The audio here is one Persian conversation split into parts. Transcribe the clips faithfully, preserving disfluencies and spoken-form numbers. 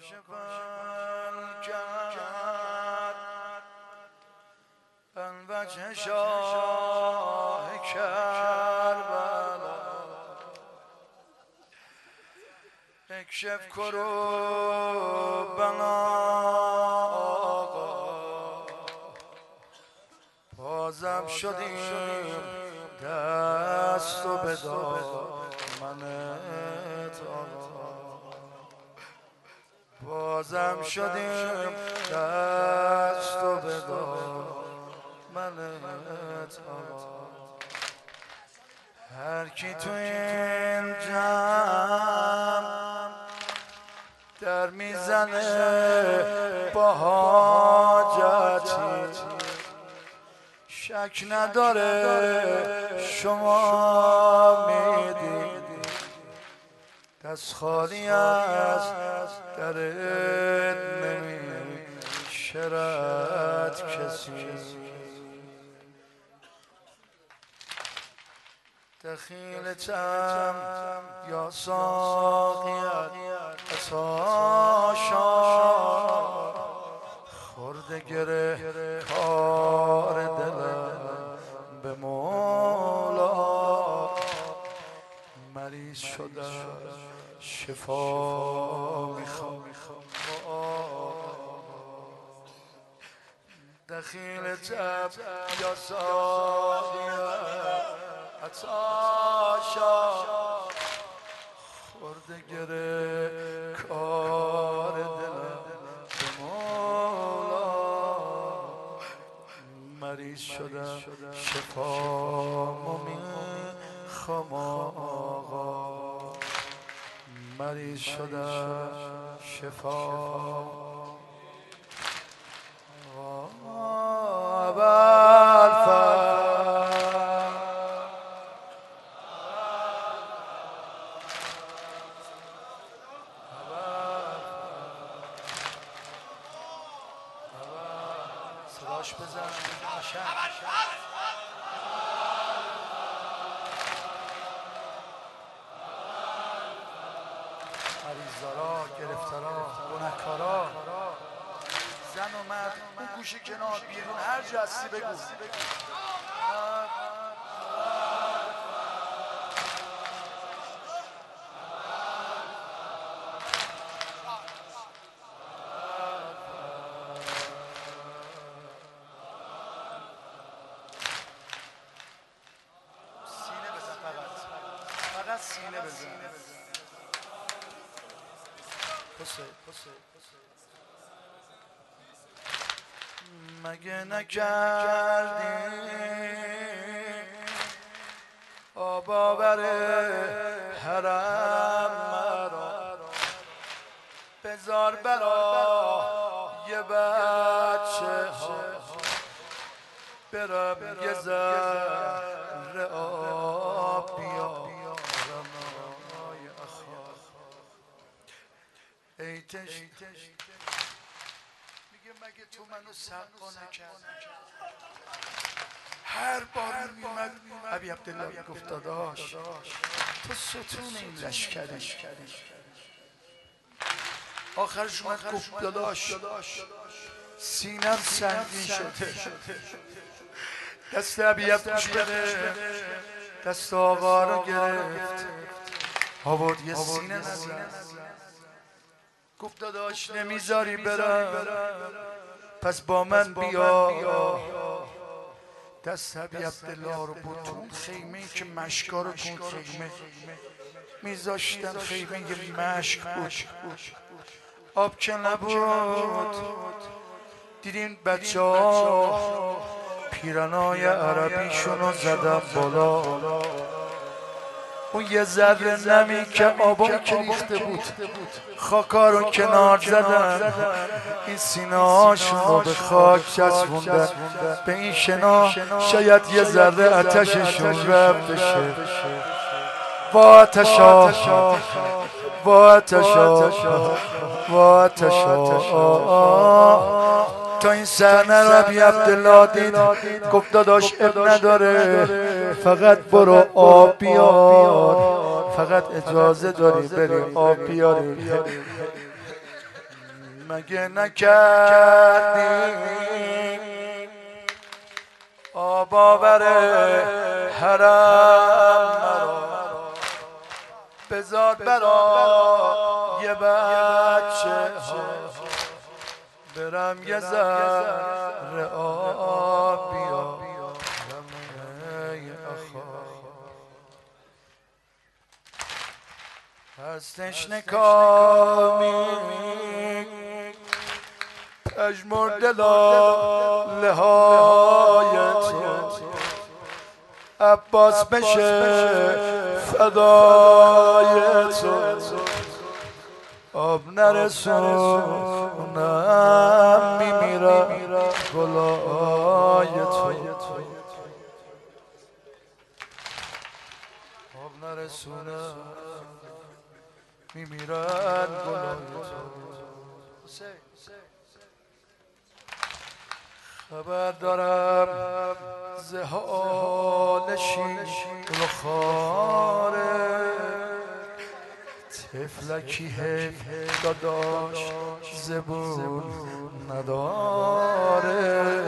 کاشف الکرب ان وجه شاه کربلا اکشف کروبنا آقا بازم شدیم دست و به دامنت آقا بازم شدیم دست و به دامنت آقا هر کی تو این جمع در میزنه با حاجتی شک نداره شما میدید دست خالی از درت نمیشرد کسی دخیلتم یا ساقیت اتاشا خورده گره کار دلم به مولا مریض شده شفا میخوام دخیلتم یا ساقیت اتاشا خورده گره کار دلم به مولا مریض شدم شفا میخوام آقا مریض شدم شفا صداش بزن قشنگ مریضارا گرفتارا گنهکارا زن و مرد اون گوشه کنار بیرون هر جا هستی بگو فقط سینه بزن پسه مگه نکردی آب آور حرم مرا بذار برا یه بچه ها برم یه ذره آب بیارم ای تش میگه مگه تو منو سقا نکرد هر بار میمد ابی عبدالله گفت داداش تو ستون این لشکری آخرش اومد گفت داداش سینم سنگین شده دست ابی عبدالله بده دست آقا رو گرفت آورد یه سینه نزد گفت داداش نمیذاری برم پس با من بیا دست ابی عبدالله رو بود تو اون خیمه که مشکا رو کن خیمه میذاشتن خیمه یه مشک بود آب که نبود دیدین بچه ها پیرنای عربیشونو زدن بالا اون یه ذره نمی که آبا که ریخته بود خاکا رو کنار زدن این سینه هاشون رو به خاک چسبوندن به این شنا شاید یه ذره آتششون رفت بشه با آتشا با آتشا با آتشا تا این صحنه رو ابی عبدالله دید گفت داداش اب نداره فقط برو آب بیار فقط اجازه داری بری آب بیاری مگه نکردی آب آور حرم مرا بذار برای بچه ها برم یه ذره آب بیارم ای آخا از تشنه کامی پژمرده لاله های تو عباس بشه فدای تو آب نرسونم میمیرم گلای تو آب نرسونم میمیرن گلای تو خبر دارم ز حال شیر و خواره طفلکی حیف داداش زبون نداره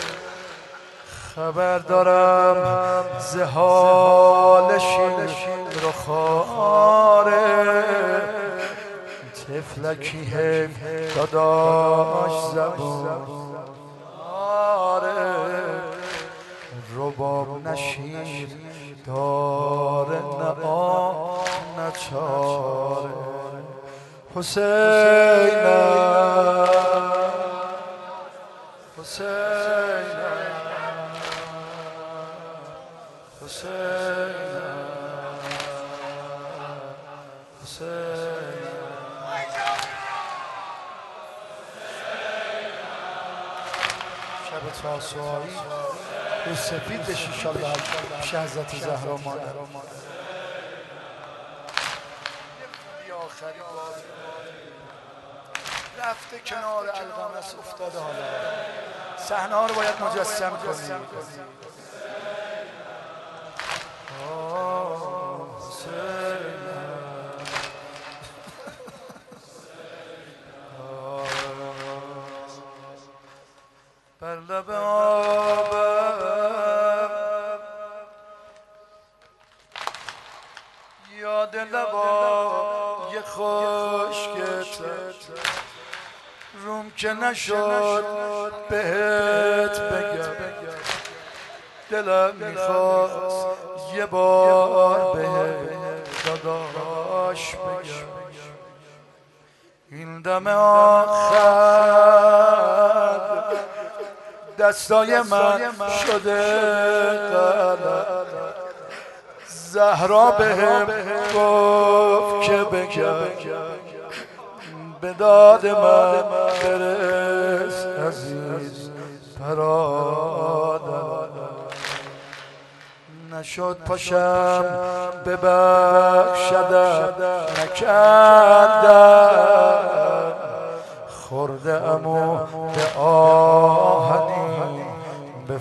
خبر دارم ز حال شیر و خواره طفلکی حیف داداش زبون رباب نشیر داره نه آن نه چاره حسینم حسینم حسینم حسینم شب تاسوعی رو سفید بشی انشالله پیش حضرت زهرا مادر آخری رفته کنار القمص افتاده حالا صحنه ها رو باید مجسم کنیم بر لب آبم یاد لبای خشکت روم که نشد بهت بگم دلم میخواست یه بار بهت داداش بگم این دم آخر دستای من شده قلم زهرا بهم گفت که بگم به داد من برس عزیز برادر نشد پاشم ببخشدم نکردم خورده امو به آهنی به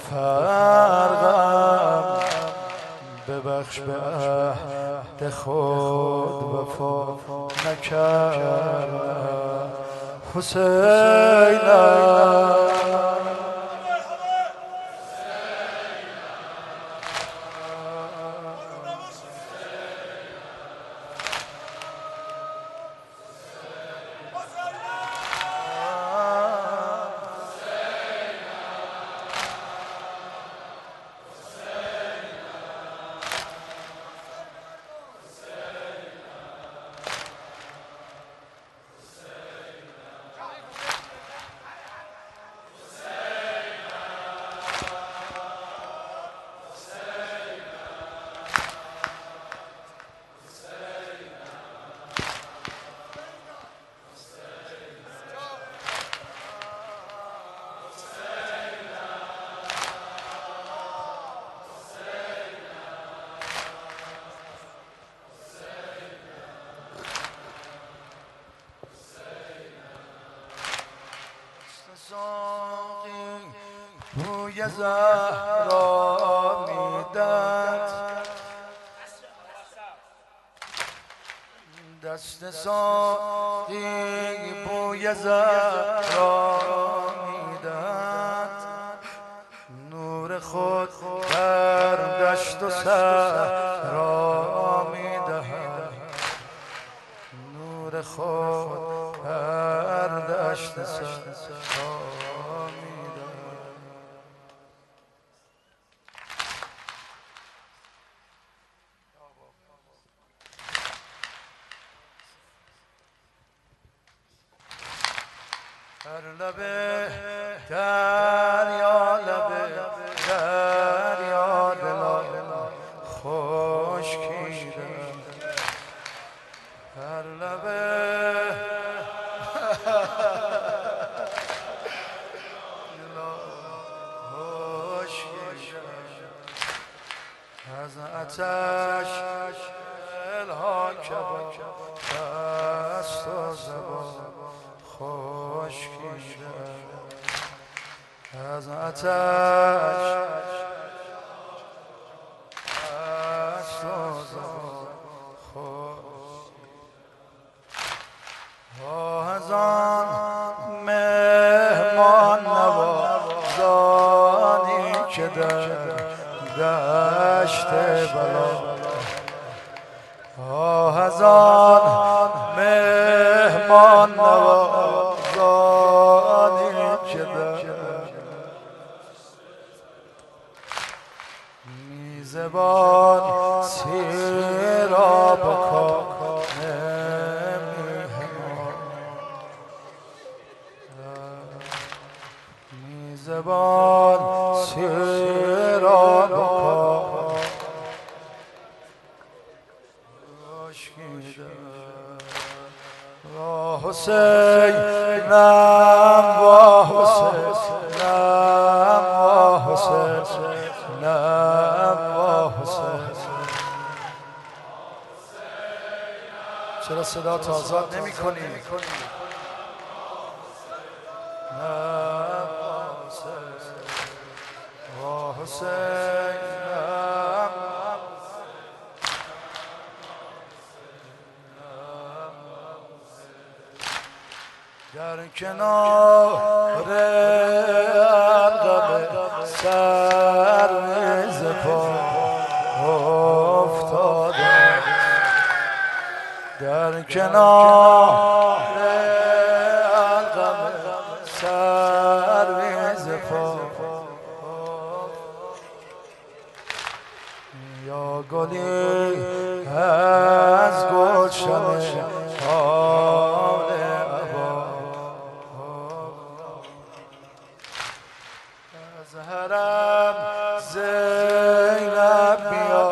فرقم ببخش به عهد خود وفا نکردم حسینم بوی زهرا میداد دست ساقی بوی بوی زهرا میدهد نور خود در دشت و صحرا میدهد نور خود در دشت و صحرا میدهد هر لبه دریا لبه دریا دلا خشکیده هر لبه دلا خشکیده از آتش دلها کباب دست و زبان خشکیده از آتش دست و زبان خشکیده آه از آن مهمان نوازانی که در دشت بلا آه از آن مهمان نوازانی که در میزبان سیرا بکن نمیهمان میزبان سیرا بکن وا حسینم وا حسینم وا حسینم وا حسین چرا صدا تا آزاد نمی کنی؟ وا حسینم در کنار عقب سر ز پا افتادم در کنار عقب سر ز پا یا گلی از گلشن حرم زینب بیا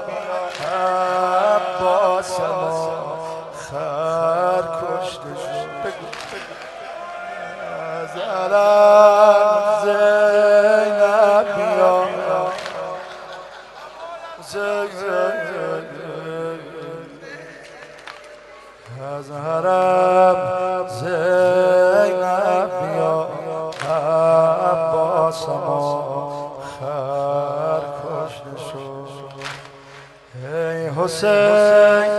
عباس ما خر کشته شد از حرم زینب بیا از حرم زینب بیا عباس ما خر کشته شد ای حسین